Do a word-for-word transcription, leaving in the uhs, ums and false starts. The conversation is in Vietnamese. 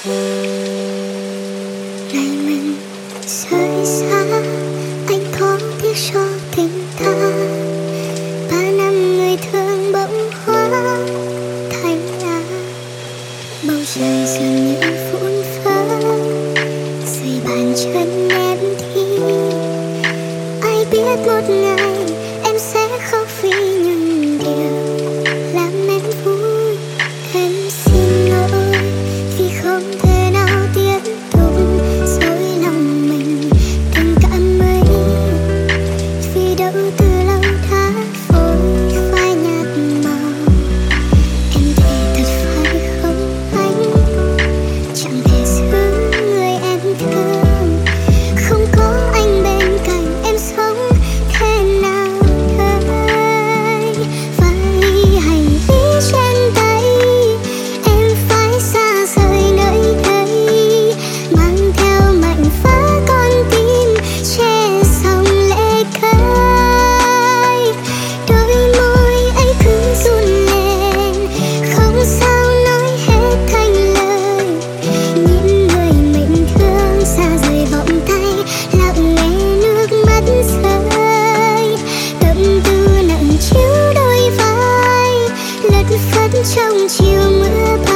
Ngày mình rời xa, anh có tiếc cho tình ta. Ba năm người thương bỗng hóa thành lá. Bầu trời dường như phun phớ dưới bàn chân em đi. Ai biết một ngày em sẽ khóc vì những điều làm em vui. Em xin lỗi vì không thể nào tiếp tục dối lòng mình tình cảm ấy. Vì đâu từ lâu đã vội phai nhạt màu. Em thề thật phải không anh chẳng thể giữ người em thương. Không có anh bên cạnh em sống thế nào đây. Phải hành lý trên tay em phải xa rời nơi đây, mang theo mảnh vỡ con tim che dòng lệ cay. Đôi môi anh cứ run lên không sao nói hết thành lời. Những người mình thương xa rời vòng tay, lặng nghe nước mắt rơi. Tâm tư nặng chiếu đôi vai lất phất trong chiều mưa